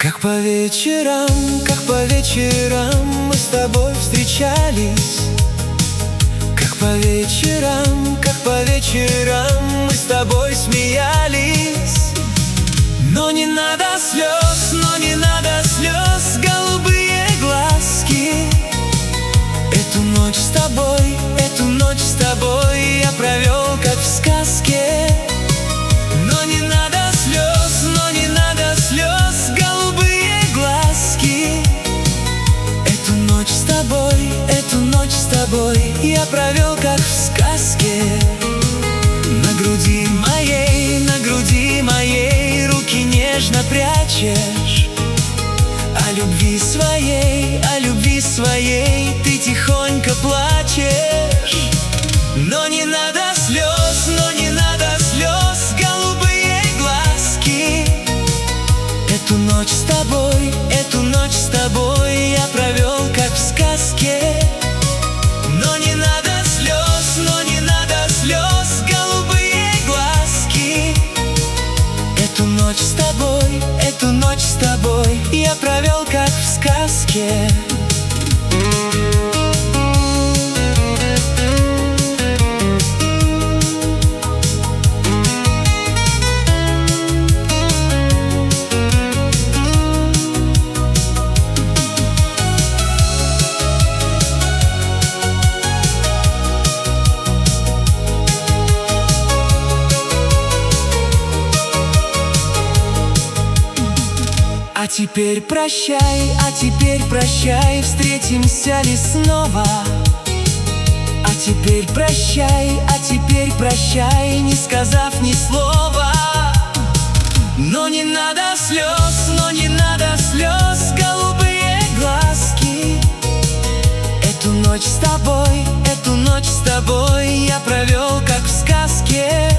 Как по вечерам мы с тобой встречались. Как по вечерам мы с тобой смеялись. Но не надо слез, голубые глазки. Эту ночь с тобой я провел, как в сказке. Но не надо слез, голубые глазки. Эту ночь с тобой я провел, как в сказке. На груди моей руки нежно прячешь. О любви своей ты тихонько плачешь. Но не надо слез, голубые глазки. Эту ночь с тобой я провел, как в сказке. Но не надо слез, голубые глазки. Эту ночь с тобой я провел, как в сказке. А теперь прощай, встретимся ли снова? А теперь прощай, не сказав ни слова. Но не надо слез, голубые глазки. Эту ночь с тобой я провел, как в сказке.